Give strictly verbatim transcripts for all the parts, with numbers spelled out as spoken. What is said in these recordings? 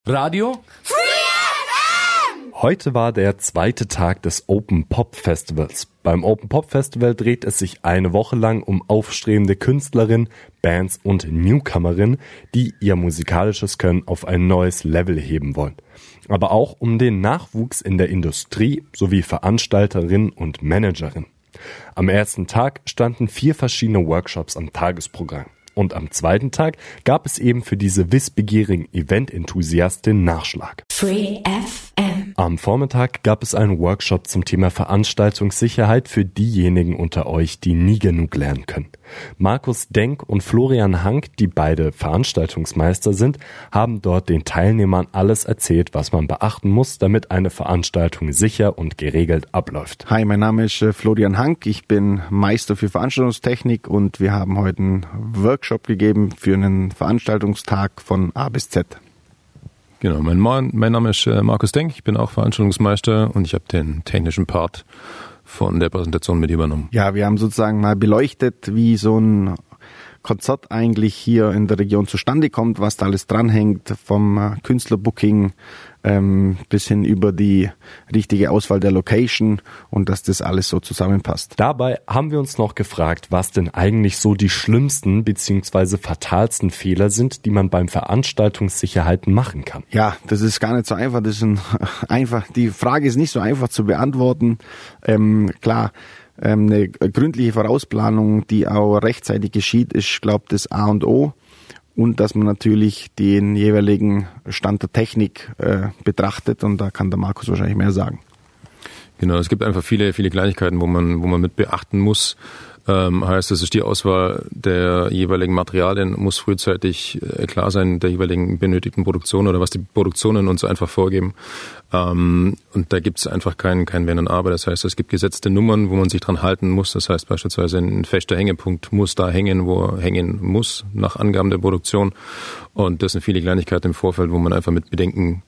Radio Free F M! Heute war der zweite Tag des Open Pop Festivals. Beim Open Pop Festival dreht es sich eine Woche lang um aufstrebende Künstlerinnen, Bands und Newcomerinnen, die ihr musikalisches Können auf ein neues Level heben wollen. Aber auch um den Nachwuchs in der Industrie sowie Veranstalterinnen und Managerinnen. Am ersten Tag standen vier verschiedene Workshops am Tagesprogramm. Und am zweiten Tag gab es eben für diese wissbegierigen Event-Enthusiastinnen Nachschlag. Free F M. Am Vormittag gab es einen Workshop zum Thema Veranstaltungssicherheit für diejenigen unter euch, die nie genug lernen können. Markus Denk und Florian Hank, die beide Veranstaltungsmeister sind, haben dort den Teilnehmern alles erzählt, was man beachten muss, damit eine Veranstaltung sicher und geregelt abläuft. Hi, mein Name ist Florian Hank, ich bin Meister für Veranstaltungstechnik und wir haben heute einen Workshop gegeben für einen Veranstaltungstag von A bis Z. Genau, mein, mein Name ist Markus Denk, ich bin auch Veranstaltungsmeister und ich habe den technischen Part von der Präsentation mit übernommen. Ja, wir haben sozusagen mal beleuchtet, wie so ein Konzert eigentlich hier in der Region zustande kommt, was da alles dranhängt, vom Künstlerbooking ähm, bis hin über die richtige Auswahl der Location und dass das alles so zusammenpasst. Dabei haben wir uns noch gefragt, was denn eigentlich so die schlimmsten bzw. fatalsten Fehler sind, die man beim Veranstaltungssicherheiten machen kann. Ja, das ist gar nicht so einfach. Das ist ein, einfach. Die Frage ist nicht so einfach zu beantworten. Ähm, klar. Eine gründliche Vorausplanung, die auch rechtzeitig geschieht, ist, glaube ich, das A und O. Und dass man natürlich den jeweiligen Stand der Technik äh, betrachtet. Und da kann der Markus wahrscheinlich mehr sagen. Genau, es gibt einfach viele, viele Kleinigkeiten, wo man, wo man mit beachten muss. Ähm, heißt, das ist die Auswahl der jeweiligen Materialien, muss frühzeitig äh, klar sein, der jeweiligen benötigten Produktion oder was die Produktionen uns einfach vorgeben. Ähm, und da gibt es einfach kein, kein Wenn und Aber. Das heißt, es gibt gesetzte Nummern, wo man sich dran halten muss. Das heißt beispielsweise ein fester Hängepunkt muss da hängen, wo er hängen muss, nach Angaben der Produktion. Und das sind viele Kleinigkeiten im Vorfeld, wo man einfach mit bedenken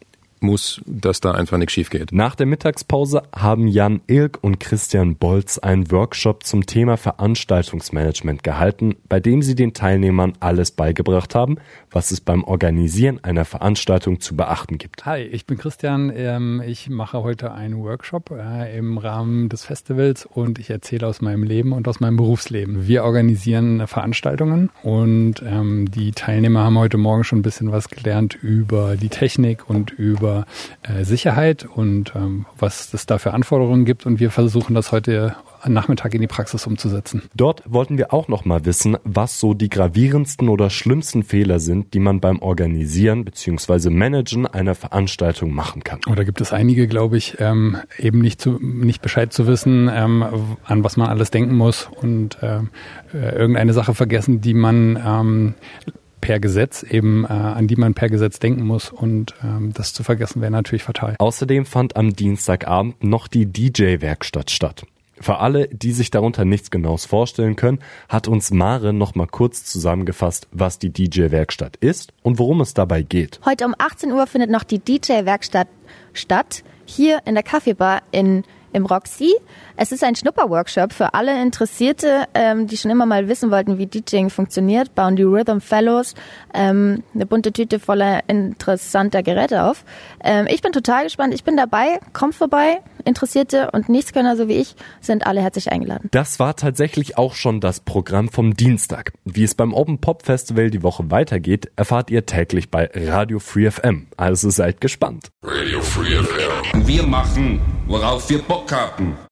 muss, dass da einfach nichts schief geht. Nach der Mittagspause haben Jan Ilk und Christian Bolz einen Workshop zum Thema Veranstaltungsmanagement gehalten, bei dem sie den Teilnehmern alles beigebracht haben, was es beim Organisieren einer Veranstaltung zu beachten gibt. Hi, ich bin Christian. Ähm, ich mache heute einen Workshop äh, im Rahmen des Festivals und ich erzähle aus meinem Leben und aus meinem Berufsleben. Wir organisieren Veranstaltungen und ähm, die Teilnehmer haben heute Morgen schon ein bisschen was gelernt über die Technik und über Äh, Sicherheit und ähm, was es da für Anforderungen gibt und wir versuchen das heute am Nachmittag in die Praxis umzusetzen. Dort wollten wir auch noch mal wissen, was so die gravierendsten oder schlimmsten Fehler sind, die man beim Organisieren bzw. Managen einer Veranstaltung machen kann. Oder gibt es einige, glaube ich, ähm, eben nicht zu, nicht Bescheid zu wissen, ähm, an was man alles denken muss und ähm, äh, irgendeine Sache vergessen, die man ähm, per Gesetz eben, äh, an die man per Gesetz denken muss und ähm, das zu vergessen wäre natürlich fatal. Außerdem fand am Dienstagabend noch die D J-Werkstatt statt. Für alle, die sich darunter nichts Genaues vorstellen können, hat uns Mare noch mal kurz zusammengefasst, was die D J-Werkstatt ist und worum es dabei geht. Heute um achtzehn Uhr findet noch die D J-Werkstatt statt, hier in der Kaffeebar in im Roxy. Es ist ein Schnupperworkshop für alle Interessierte, ähm, die schon immer mal wissen wollten, wie DJing funktioniert, bauen die Rhythm Fellows ähm, eine bunte Tüte voller interessanter Geräte auf. Ähm, ich bin total gespannt, ich bin dabei, kommt vorbei. Interessierte und Nichtskönner, so wie ich, sind alle herzlich eingeladen. Das war tatsächlich auch schon das Programm vom Dienstag. Wie es beim Open Pop Festival die Woche weitergeht, erfahrt ihr täglich bei Radio Free F M. Also seid gespannt. Radio Free F M. Wir machen, worauf wir Bock haben.